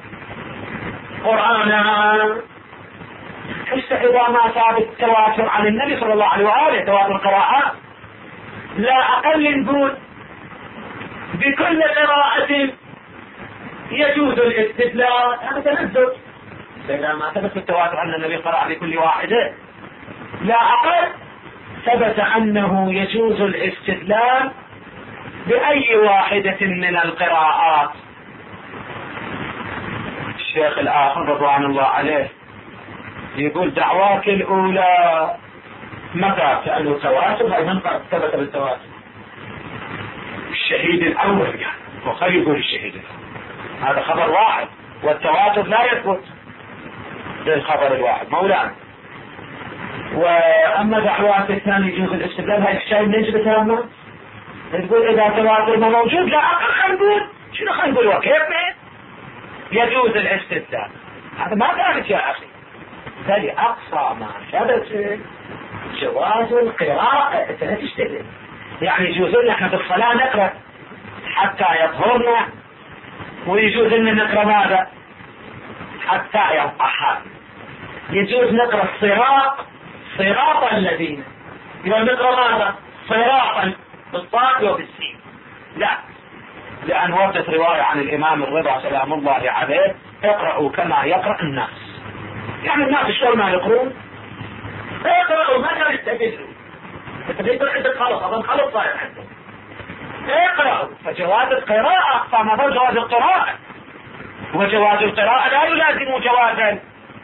قرآنا. حتى إذا ما ثابت التواتر عن النبي صلى الله عليه وآله تواتر قراءات، لا أقل نقول بكل قراءة يجوز الاستدلال. هذا تنزل إذا ما ثبت التواتر أن النبي قرأ بكل واحدة، لا أقل ثبت أنه يجوز الاستدلال بأي واحدة من القراءات. الشيخ الآخر رضوان الله عليه يقول دعواك الأولى متى؟ كأنه تواتر، هاي من ثبت بالتواتر؟ الشهيد الأول يعني، وخير يقول الشهيد الأول، هذا خبر واحد، والتواتر لا يثبت بالخبر الواحد مولانا. وأما دعواك الثاني يجوز الاستدلال، هاي الشيء نجد تماما تقول إذا تواتر ما موجود، لا أقل خلينا نقول شنو خلينا نقول وكيف يجوز الاستدلال. هذا ما ثابت يا أخي، بالتالي أقصى ما ثبت جواز القراءة. أنت لا تشتغل يعني يجوز لنا احنا في الصلاة نقرأ حتى يطهرنا، ويجوز لنا نقرأ ماذا؟ حتى يطهر. يجوز نقرأ الصراط صراط الذين، يبقى نقرأ ماذا؟ صراطا بالصاد وبالسين. لا، لأن وردت رواية عن الإمام الرضا سلام الله عليه اقرأوا كما يقرأ الناس. يعني الناس شلون ما يقرون اقرأوا ما كان يستدلوا. التدليل عندك خلص، أظن خلص صاير عندهم. اقرأوا. فجواز القراءة فما هو جواز القراءة، وجواز القراءة لا يلازم جواز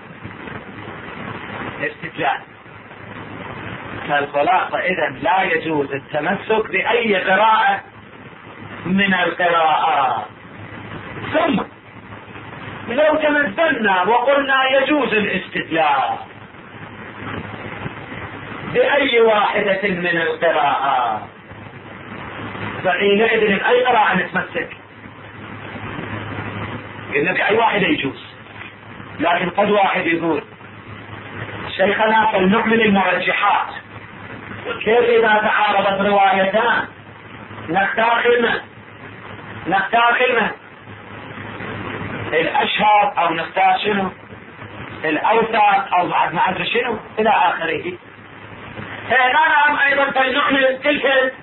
الاستدلال. فالخلاصة إذا لا يجوز التمسك بأي قراءة من القراءات. ثم لو تمثلنا وقلنا يجوز الاستدلال بأي واحدة من القراءات، فحينئذ أي قراءة نتمسك؟ قلنا في أي واحدة يجوز، لكن قد واحد يقول شيخنا فلنعمل المرجحات، كيف إذا تعارضت روايتان نختار كلمة نختار كلمة الأشهر أو نختار شنو الأوثق أو بعد ما أدري شنو إلى آخره. نعم أيضا فلنعمل تلك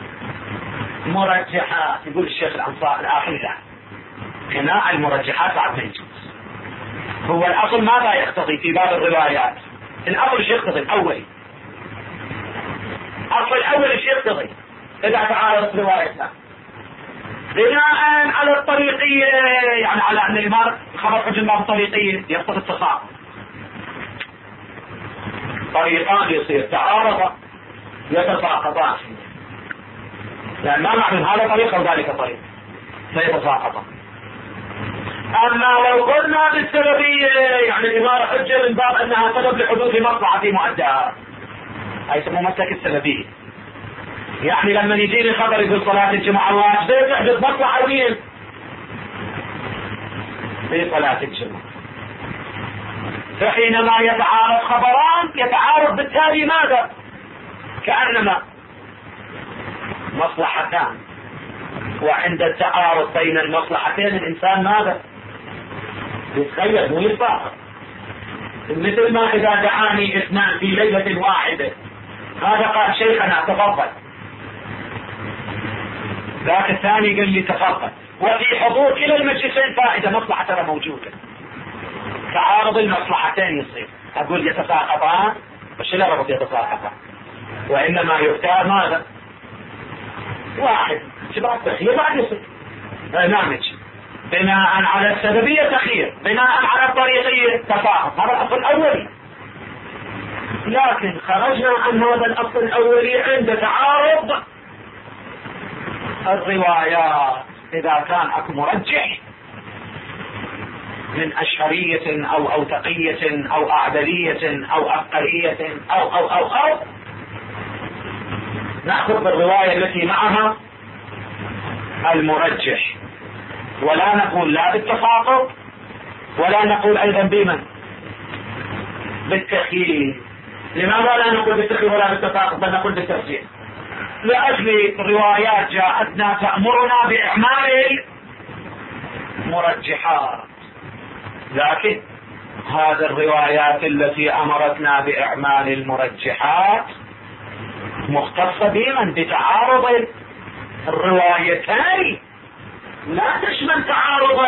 مرجحات. يقول الشيخ الأنصاري الآخر ده هنا المرجحات بعد ما يجوز. هو الأصل ماذا يقتضي في باب الروايات؟ الأصل شيء يقتضي الأول، أصل الأول شيء يقتضي إذا تعارضت روايتها بناء على الطريقية، يعني على أن الإمارة خبر حجم باب الطريقية يقتضي التصاعد. طريقان يصير تعارضا يتساقطان، لأن ما نعلم هذا طريق وذلك طريق فيتساقطان. أما لو قلنا بالسببية يعني الإمارة حجة من باب أنها سبب لحدوث مصلحة في مؤداها، هاي يسموه مسلك السببية. يعني لما يجيني خبر يقول صلاة الجمعة واجبة تحدث مصلحة وين؟ في صلاة الجمعة. فحينما يتعارض خبران يتعارض بالتالي ماذا؟ كأنما مصلحتان، وعند التعارض بين المصلحتين الإنسان ماذا؟ يتخيل مو يتفاعل. مثل ما إذا دعاني اثنان في ليلة واحدة، هذا قال شيخنا تفضل، ذاك الثاني قال لي تفضل، وفي حضور إلى المجلسين فائدة مصلحة ترى موجودة. تعارض المصلحتين يصير، أقول يتساقطان، وش لا ربط يتساقطان؟ وإنما يختار ماذا؟ واحد شباب تخير بعد يصير برنامج بناء على السببية تخير، بناء على الطريقية تساقط. هذا الأصل الأولي، لكن خرجنا عن هذا الأصل الأولي عند تعارض الروايات. إذا كان أكو مرجح من أشهرية أو أوثقية أو أعدلية أو أفقرية أو أو أو أو نأخذ بالرواية التي معها المرجح، ولا نقول لا بالتساقط ولا نقول أيضا بمن بالتخيير. لماذا لا نقول بالتخيير ولا بالتساقط بل نقول بالترجيح؟ لأجل روايات جاءتنا تأمرنا بإعمال المرجحات، لكن هذه الروايات التي أمرتنا بإعمال المرجحات مختصة بمن؟ بتعارض الروايتين، لا تشمل تعارض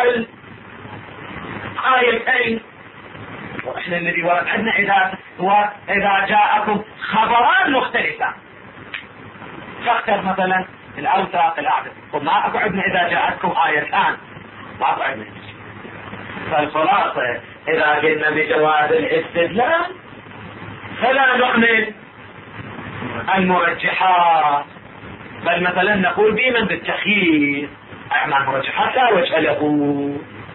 الآيتين. وإحنا الذي ورد عندنا إذا إذا جاءكم خبران مختلفان فاختر مثلا الأوثق الأعدل، وما أكو عندنا إذا جاءتكم آيتان ما أكو عندنا. فالخلاصة إذا قلنا بجواز الاستدلال فلا نؤمن المرجحات، بل مثلا نقول بمن بالتخيير أعمال المرجحات لا وجه له.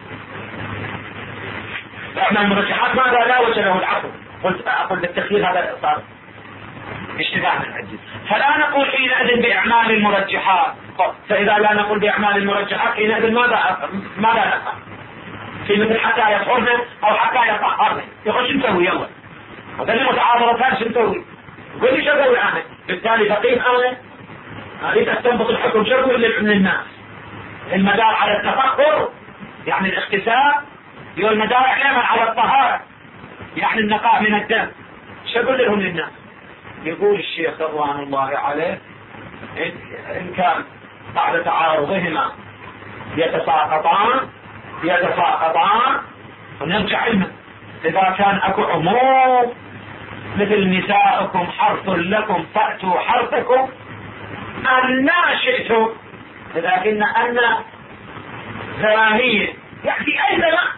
أعمال المرجحات ماذا لا وجه له العقل؟ قلت أقول بالتخيير هذا صار اشتباه من عندي، فلا نقول حينئذ بإعمال المرجحات. فإذا لا نقول بإعمال المرجحات حينئذ ماذا ماذا نفعل؟ في مثل حتى يطهرنا أو حتى يطهرنا، يقول شو نسوي؟ يلا هذا المتعارضتان شو نسوي؟ قل لي شو اسوي انا؟ بالتالي فقيه انا اريد استنبط الحكم شو اقول للناس؟ المدار على التفكر يعني الاغتسال، والمدار احيانا على الطهارة يعني النقاء من الدم. شو اقول لهم للناس؟ يقول الشيخ رضوان الله عليه ان كان بعد تعارضهما يتساقطان يتساقطان ونرجع لهم. اذا كان اكو عموم مثل نساءكم حرث لكم فأتوا حرثكم أن شئتم، إذا قلنا أن زمانية يعني في أي زمان،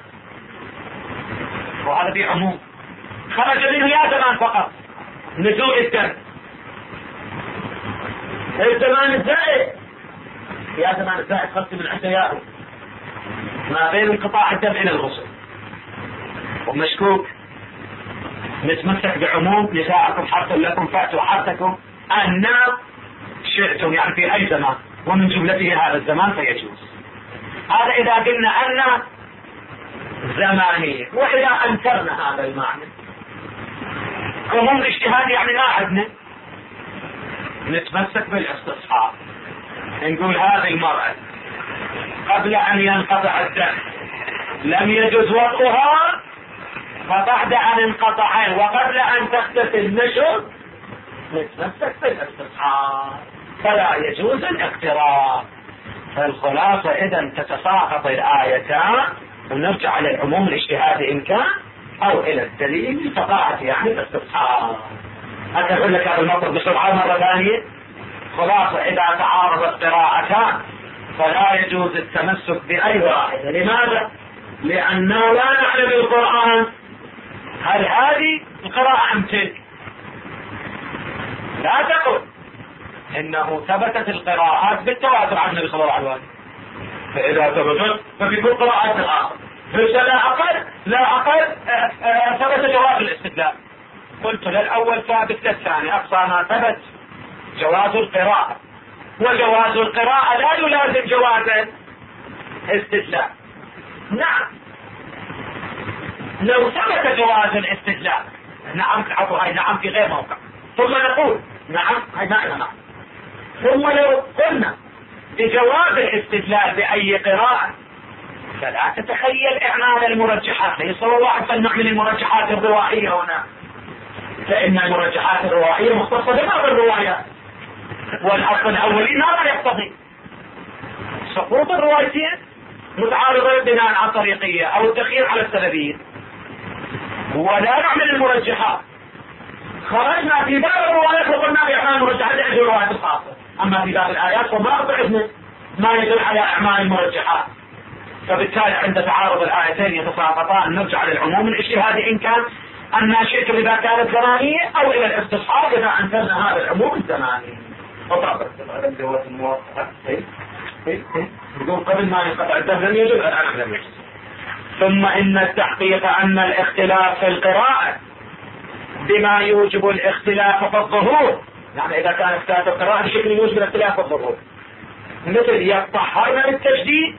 وهذا في عموم خرج منه يا زمان فقط نزول الدم، الزمان الزائد يا زمان الزائد خلص من عديائه ما بين انقطاع الدم إلى الغسل. ومشكوك نتمسك بعموم نساءكم حرث لكم فأتوا حرثكم أن شئتم يعني في أي زمان، ومن جملته هذا الزمان فيجوز. هذا إذا قلنا أن زمانية. وإذا أنكرنا هذا المعنى عموم الاجتهاد يعني ما عندنا، نتمسك بالاستصحاب، نقول هذه المرأة قبل أن ينقطع الدم لم يجوز وطئها، فبعد أن انقطع وقبل أن تغتسل نشر، نتمسك بالاستصحاب، فلا يجوز الاقتراب. فالخلاصة إذا تتساقط الآيتان ونرجع للعموم الاجتهادي إن كان أو إلى الدليل فقاعة يعني الاستصحاب. حتى أقول لك هذا المطلب بسرعة مرة ثانية. خلاصة إذا تعارضت قراءتان فلا يجوز التمسك بأي واحدة. لماذا؟ لأننا لا نعلم القرآن هل هذه القراءة أم تلك. لا تقل إنه ثبتت القراءات بالتواتر عن النبي صلى الله عليه وسلم، فإذا ثبتت ففي كل قراءة الآخر لا أقل لا أقل ثبت جواز الاستدلال. قلت للأول ثابت للثاني، أقصى ما ثبت جواز القراءة، وجواز القراءة لا يلازم جواز الاستدلال. نعم لو ثبت جواز الاستدلال نعم هاي نعم في غير موقع، ثم نقول نعم هاي نعم، ثم لو قلنا بجواز الاستدلال بأي قراءة فلا تتخيل إعمال المرجحات. ليس الله عز نعمل المرجحات الروائية هنا، فإن المرجحات الروائية مختصة ببعض الروايات، والأصل الأولين هذا يقتضي سقوط الروايتين متعارضين بناء على الطريقية أو التخيير على السلبية، ولا نعمل المرجحات. خرجنا في باب الروايات وقلنا بإعمال المرجحات عند الروايات الخاصة، أما في باب الآيات وما أطعنا ما يدل على إعمال المرجحات. فبالتالي عند تعارض الآيتين يتساقطان نرجع للعموم الاجتهادي إن كان الناشئة إذا كانت زمانية، أو إلى الاستصحاب إذا أنزلنا هذا العموم الزماني. يقول قبل ما ينقطع الدم لم يجب الآن لم يجب. ثم إن التحقيق أن الاختلاف في القراءة بما يوجب الاختلاف في الظهور، يعني إذا كان اختلاف القراءة بشكل يوجب الاختلاف في الظهور، مثل يطهرن بالتجديد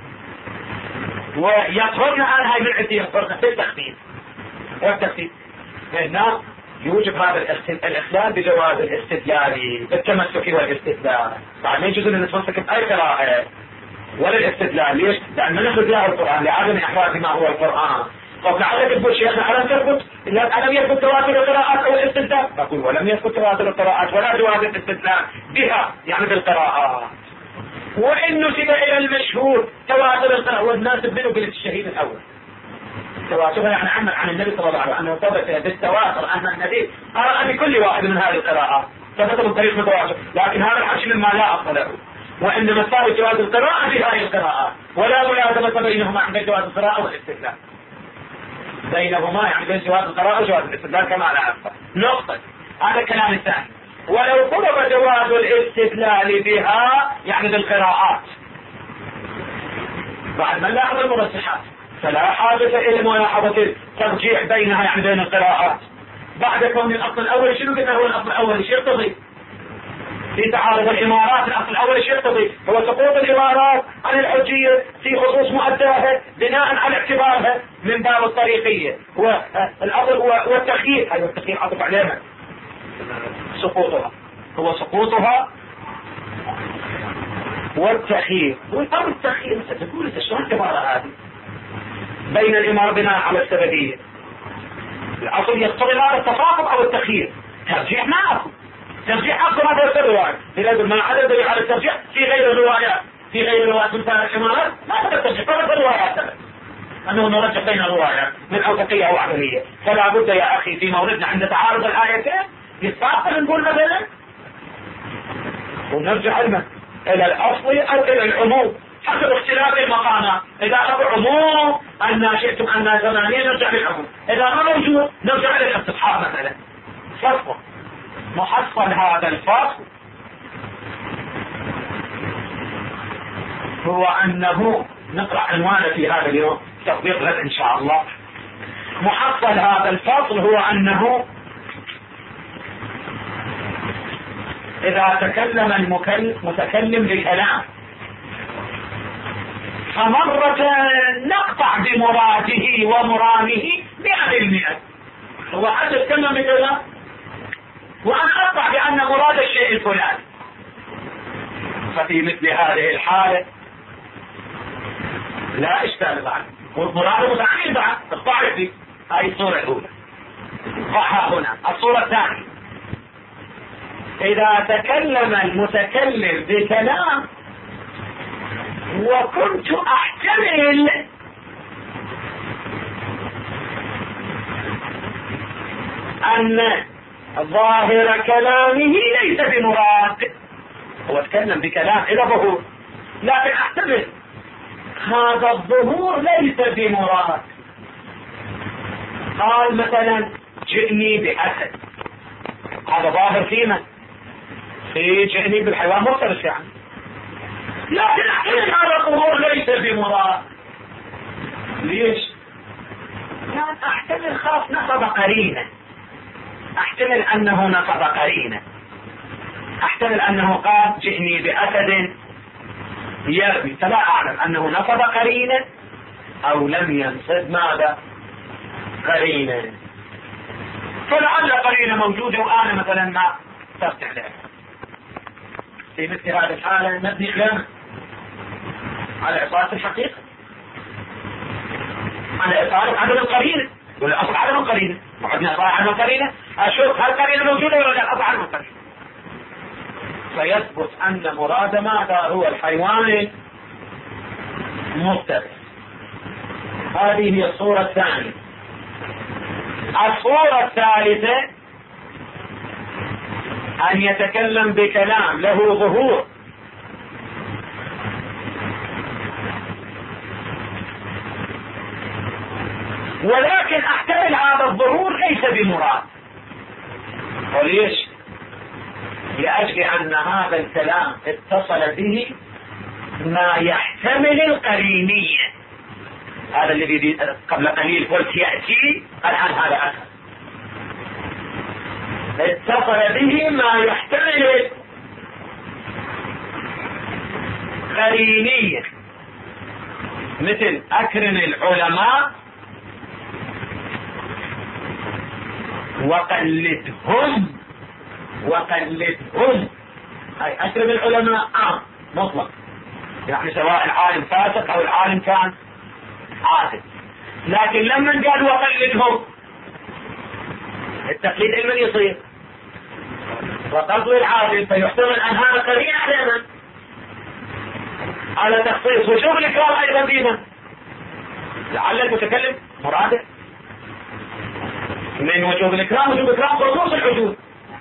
ويطهرن الآن هاي من عندي يطهرن في التخفيف والتخفيف، هنا يوجب هذا الاختلاف بجواز الاستدلال بالتمسك والاستدلال. بعد ما يجوز ان نتمسك بأي قراءة ولا الاستدلال. ليش؟ لأن من استدلال القرآن لعدم إحراز ما هو القرآن. طب لعلك تقول شيخنا ألم تثبت ألم يثبت تواتر القراءات أو الاستدلال؟ نقول ولم يثبت تواتر القراءات ولا جواز الاستدلال بها يعني بالقراءات. وإن نسب إلى المشهور تواتر القراءة، والناس بنوا قلت الشهيد الأول تواترها يعني عمل عن النبي صلى الله عليه وسلم أنه ثبت بالتواتر أن النبي قرأ بكل واحد من هذه القراءات ثبت بالطريق متواتر، لكن هذا الحكي مما لا أصل له، وإنما صار جواز القراءة في هذه القراءات ولا ملازمة بينهما عند جواز القراءة والاستدلال. بينهما يعني بين جواز القراءة وجواز الاستدلال كما لا أصل. نقطة. هذا الكلام الثاني. ولو طلب جواز الاستدلال بها يعني بالقراءات بعد ما نلاحظ المرجحات فلا حاجة إلى ملاحظة الترجيح بينها يعني بين القراءات. بعد كون الأصل الأول شنو قلنا هو الأصل الأول شيء يقتضي في تعارض الإمارات. الأصل الأول شيء يقتضي هو سقوط الإمارات عن الحجية في خصوص مؤداها بناء على اعتبارها من باب الطريقية والأصل والتخيير. هذا التخيير عطف عليها سقوطها هو سقوطها والتخيير. والأمر التخيير ستقول انت شلون العبارة هذه بين الإمارة بناء على السببية؟ الأصل يقتضي هذا التفاقم أو التخيير. ترجيح ما أكو ترجيح أصل ما تفسر الرواية إذا ما عدا دليل على الترجيح في غير الروايات في غير الروايات من الإمارات ما تقدر ترجيح فقط الروايات ثبت أنه نرجح بين الروايات من أوثقية أو عدمية. فلا بد يا أخي في موردنا عند تعارض الآيتين يستعقل نقول مثلا ونرجع لنا إلى الأصل أو إلى العموم حسب اختلاف المقامات. إذا أبو عموم أن شئتم أن زمانية نرجع للعموم، إذا ما موجود نرجع للاستصحاب مثلا. فصل محصل هذا الفصل هو أنه نقرأ عنوانه في هذا اليوم تطبيق غد إن شاء الله. محصل هذا الفصل هو أنه إذا تكلم المتكلم بكلام فمرة نقطع بمراده ومرامه مئة بالمئة، هو حدث كما مثلا، وأنا أقطع بأن مراد الشيء الفلاني. ففي مثل هذه الحالة لا إشكال بعد، مراده متعين بعد تقطع فيه. هذه الصورة الأولى. ضعها هنا. الصورة الثانية، إذا تكلم المتكلم بكلام وكنت أحتمل أن ظاهر كلامه ليس بمراد، هو تكلم بكلام إلى ظهور، لكن أحتمل هذا الظهور ليس بمراد. قال مثلا جئني بأسد، هذا ظاهر فيما في جئني بالحيوان مفترس يعني، لكن أحتمل هذا الظهور ليس بمراد. ليش؟ كان أحتمل خاف نصب قرينة، أحتمل أنه نصب قرينة، أحتمل أنه قال جئني بأسد يرمي، فلا أعلم أنه نصب قرينة أو لم ينصب ماذا قرينة، فلعل قرينة موجودة وأنا مثلا ما تفتح لها. في مثل هذه الحالة نبني علامة على إصالة الحقيقة، على إصالة عدم القرينة، ولا أصل عدم القرينة، وعدنا إصالة عدم القرينة، أشوف هل القرينة موجودة ولا لا، أصل عدم القرينة، فيثبت أن مراد ماذا هو الحيوان المفترس. هذه هي الصورة الثانية. الصورة الثالثة أن يتكلم بكلام له ظهور ولكن احتمل هذا الظهور ليس بمراد. وليش؟ لأجل أن هذا الكلام اتصل به ما يحتمل القرينية، هذا الذي قبل قليل قلت يأتي الآن هذا أكثر، اتصل به ما يحتمل قرينية، مثل أكرم العلماء وقلدهم، وقلدهم أي أكرم العلماء آه مطلق، يعني سواء العالم فاسق أو العالم كان عادل، لكن لما قال وقلدهم التقليد لمن يصير؟ وقلد العادل، فيحتمل أن هذا قرين على على تخصيص وشوف الإكرام أيضا بنا، لعل المتكلم مراده من وجوب الإكرام وجوب الإكرام خصوص الحدود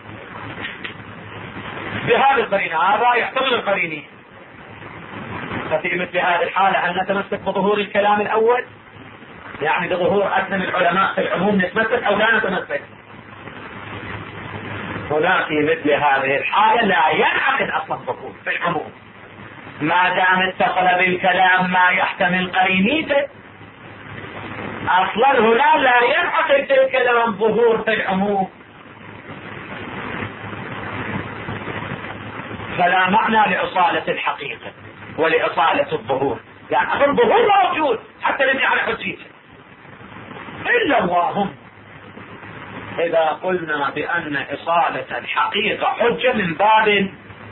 بهذه القرينة، هذا يحتمل القرينين. ففي مثل هذه الحالة هل نتمسك بظهور الكلام الأول، يعني بظهور أكرم العلماء في العموم نتمسك أو لا نتمسك؟ هنا في مثل هذه الحالة لا ينعقد أصلا الظهور في العموم ما دام اتصل بالكلام ما يحتمل قرينيته، اصلا هنا لا ينعقد في الكلام ظهور في العموم، فلا معنى لإصالة الحقيقة ولإصالة الظهور، يعني أصلا الظهور موجود حتى نبني على حجيته، إلا اللهم إذا قلنا بأن إصالة الحقيقة حجة من باب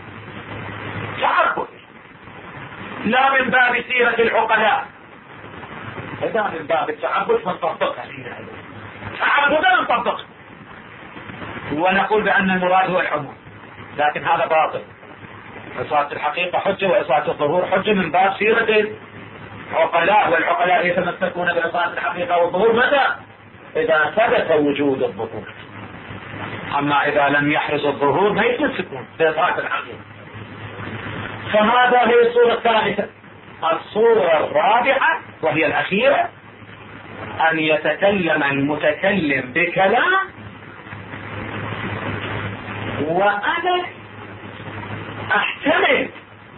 تعبد لا من باب سيرة العقلاء، إذا من باب التعبد فنطبقها فينا تعبدا نطبقها ونقول بأن المراد هو العموم، لكن هذا باطل. إصالة الحقيقة حجة وإصالة الظهور حجة من باب سيرة العقلاء، والعقلاء يتمسكون بإصالة الحقيقة والظهور متى؟ إذا ثبت وجود الظهور، أما إذا لم يحرز الظهور ما يتمسكون بإصالة الحقيقة. فهذا هي الصورة الثالثة. الصورة الرابعة وهي الأخيرة أن يتكلم المتكلم بكلام وأنا أحتمل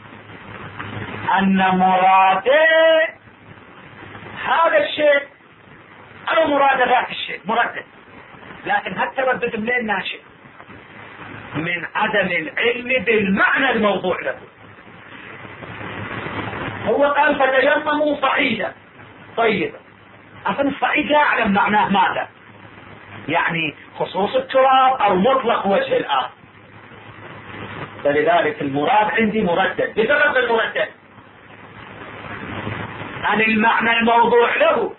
أن مراده هذا الشيء أو مراد ذاك الشيء مردد، لكن هالتردد منين ناشئ؟ من عدم العلم بالمعنى الموضوع له. هو قال فتيمموا صعيدا طيبا، أصلا الصعيد لا أعلم معناه ماذا، يعني خصوص التراب أو مطلق وجه الأرض، فلذلك المراد عندي مردد بسبب المردد عن المعنى الموضوع له،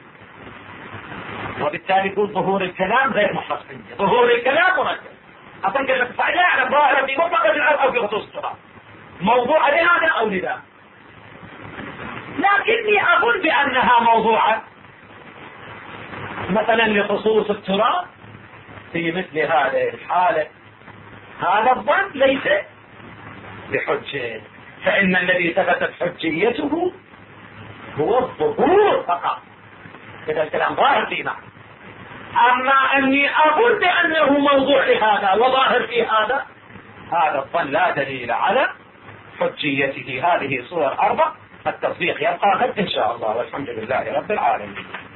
وبالتالي يقول ظهور الكلام غير محرص عندي، ظهور الكلام مردد. أصلا كلمة الصعيد لا أعلم ظاهرة في مطلق وجه الأرض أو في خصوص التراب، موضوع لهذا أو لذا، لكني أقول بأنها موضوعة مثلا لخصوص التراب في مثل هذه الحالة، هذا الظن ليس بحجة، فإن الذي ثبتت حجيته هو الظهور فقط، إذا الكلام ظاهر في معنى. أما أني أقول بأنه موضوع لهذا وظاهر في هذا، هذا الظن لا دليل على حجيته. هذه صور أربع، التصديق يبقى غد إن شاء الله، والحمد لله رب العالمين.